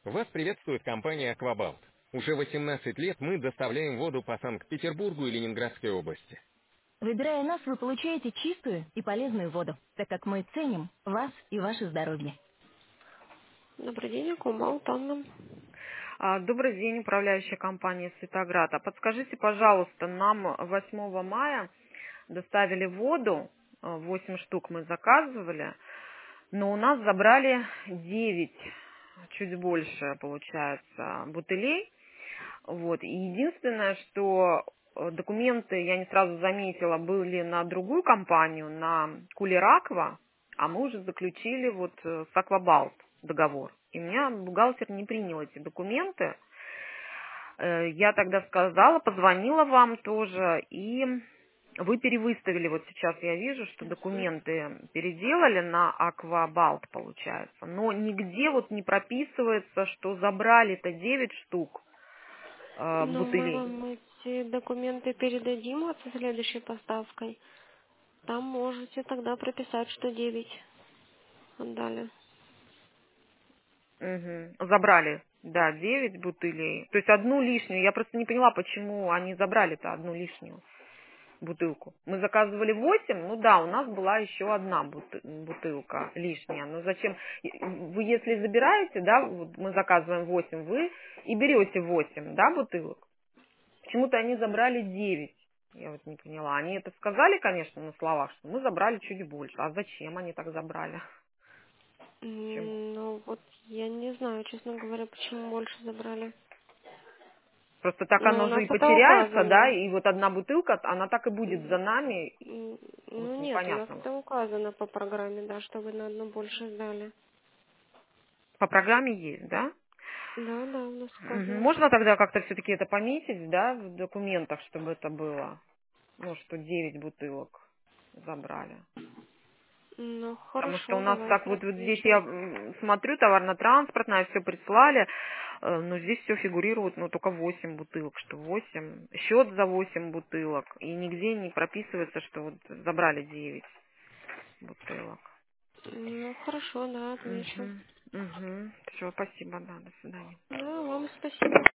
Вас приветствует компания «Аквабалт». Уже 18 лет мы доставляем воду по Санкт-Петербургу и Ленинградской области. Выбирая нас, вы получаете чистую и полезную воду, так как мы ценим вас и ваше здоровье. Добрый день, Аквабалт, Анна. Добрый день, управляющая компания «Светоград». Подскажите, пожалуйста, нам 8 мая доставили воду, 8 штук мы заказывали, но у нас забрали 9, чуть больше, получается, бутылей. Вот. И единственное, что документы, я не сразу заметила, были на другую компанию, на Кулер Аква, а мы уже заключили вот с Аквабалт договор. И у меня бухгалтер не принял эти документы. Я тогда сказала, позвонила вам тоже, и вы перевыставили, вот сейчас я вижу, что документы переделали на Аквабалт, получается, но нигде вот не прописывается, что забрали-то 9 штук Ну, мы бутылей. вам эти документы передадим вот со следующей поставкой. Там можете тогда прописать, что 9 отдали. Мгм. Забрали, да, 9 бутылей. То есть одну лишнюю. Я просто не поняла, почему они забрали-то одну лишнюю бутылку. Мы заказывали 8, ну да, у нас была еще одна бутылка лишняя. Но зачем? Вы если забираете, да, вот мы заказываем 8, вы и берете 8, да, бутылок. Почему-то они забрали 9. Я вот не поняла. Они это сказали, конечно, на словах, что мы забрали чуть больше. А зачем они так забрали? Чем? Ну, вот я не знаю, честно говоря, почему больше забрали. Просто так Но у оно же нас и это потеряется, да, указано. и вот одна бутылка, она так и будет за М, нами, вот Ну, нет, у нас непонятно. Вот. это указано по программе, да, что вы на одну больше сдали. По программе есть, да? Да, да, у нас Мгм. указано. Можно тогда как-то все-таки это пометить, да, в документах, чтобы это было, ну, что 9 бутылок забрали. Ну, Потому что у хорошо, нас так давайте вот здесь я отпишем. смотрю, товарно-транспортное, все прислали, но здесь все фигурирует, ну, только 8 бутылок, что 8 счет за 8 бутылок, и нигде не прописывается, что вот забрали 9 бутылок. Ну, хорошо, да, отмечу. Угу. Угу. Все, спасибо, да, до свидания. Да, вам спасибо.